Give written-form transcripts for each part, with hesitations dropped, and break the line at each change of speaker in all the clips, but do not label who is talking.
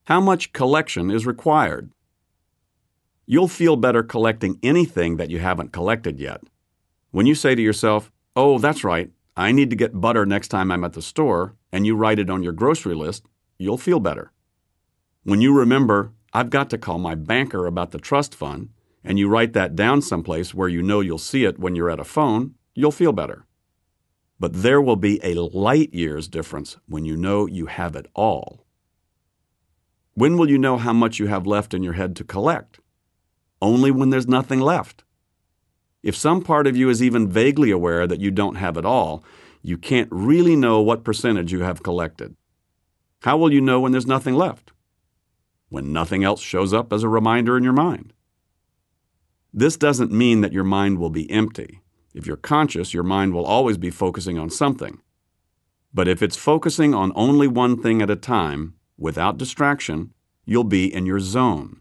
How much collection is required? You'll feel better collecting anything that you haven't collected yet. When you say to yourself, "Oh, that's right, I need to get butter next time I'm at the store," and you write it on your grocery list, you'll feel better. When you remember, "I've got to call my banker about the trust fund," and you write that down someplace where you know you'll see it when you're at a phone, you'll feel better. But there will be a light years difference when you know you have it all. When will you know how much you have left in your head to collect? Only when there's nothing left. If some part of you is even vaguely aware that you don't have it all, you can't really know what percentage you have collected. How will you know when there's nothing left? When nothing else shows up as a reminder in your mind. This doesn't mean that your mind will be empty. If you're conscious, your mind will always be focusing on something. But if it's focusing on only one thing at a time, without distraction, you'll be in your zone.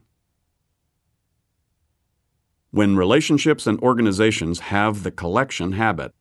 When relationships and organizations have the collection habit.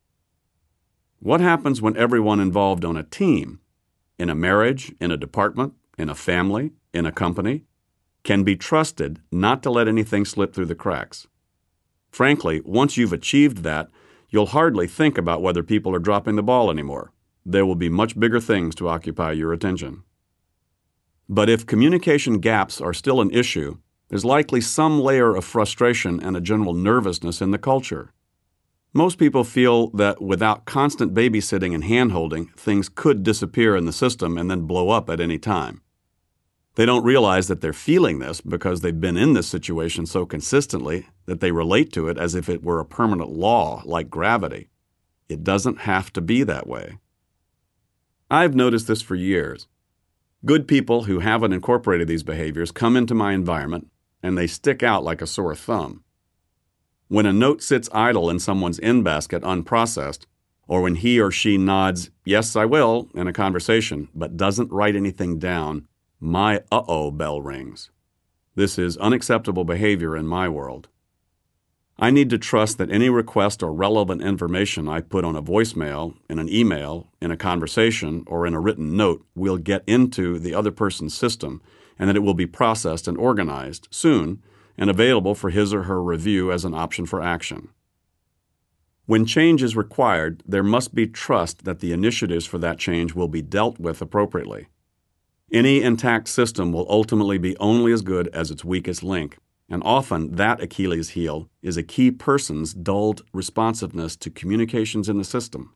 What happens when everyone involved on a team, in a marriage, in a department, in a family, in a company, can be trusted not to let anything slip through the cracks? Frankly, once you've achieved that, you'll hardly think about whether people are dropping the ball anymore. There will be much bigger things to occupy your attention. But if communication gaps are still an issue, there's likely some layer of frustration and a general nervousness in the culture. Most people feel that without constant babysitting and hand-holding, things could disappear in the system and then blow up at any time. They don't realize that they're feeling this because they've been in this situation so consistently that they relate to it as if it were a permanent law, like gravity. It doesn't have to be that way. I've noticed this for years. Good people who haven't incorporated these behaviors come into my environment, and they stick out like a sore thumb. When a note sits idle in someone's in-basket unprocessed, or when he or she nods, "Yes, I will," in a conversation, but doesn't write anything down, my uh-oh bell rings. This is unacceptable behavior in my world. I need to trust that any request or relevant information I put on a voicemail, in an email, in a conversation, or in a written note will get into the other person's system, and that it will be processed and organized soon and available for his or her review as an option for action. When change is required, there must be trust that the initiatives for that change will be dealt with appropriately. Any intact system will ultimately be only as good as its weakest link, and often that Achilles heel is a key person's dulled responsiveness to communications in the system.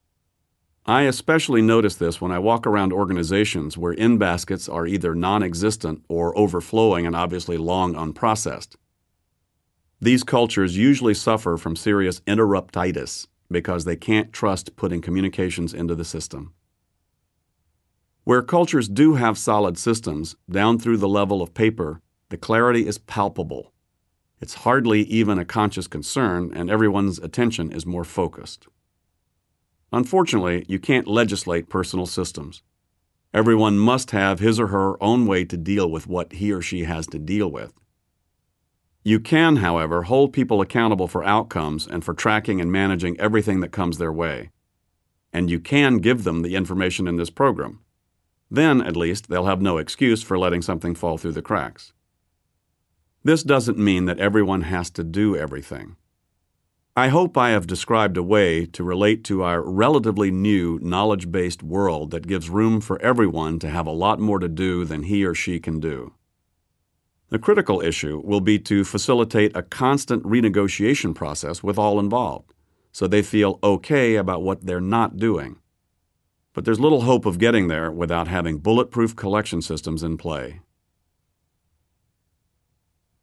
I especially notice this when I walk around organizations where in-baskets are either non-existent or overflowing and obviously long unprocessed. These cultures usually suffer from serious interruptitis because they can't trust putting communications into the system. Where cultures do have solid systems, down through the level of paper, the clarity is palpable. It's hardly even a conscious concern, and everyone's attention is more focused. Unfortunately, you can't legislate personal systems. Everyone must have his or her own way to deal with what he or she has to deal with. You can, however, hold people accountable for outcomes and for tracking and managing everything that comes their way. And you can give them the information in this program. Then, at least, they'll have no excuse for letting something fall through the cracks. This doesn't mean that everyone has to do everything. I hope I have described a way to relate to our relatively new knowledge-based world that gives room for everyone to have a lot more to do than he or she can do. The critical issue will be to facilitate a constant renegotiation process with all involved, so they feel okay about what they're not doing. But there's little hope of getting there without having bulletproof collection systems in play.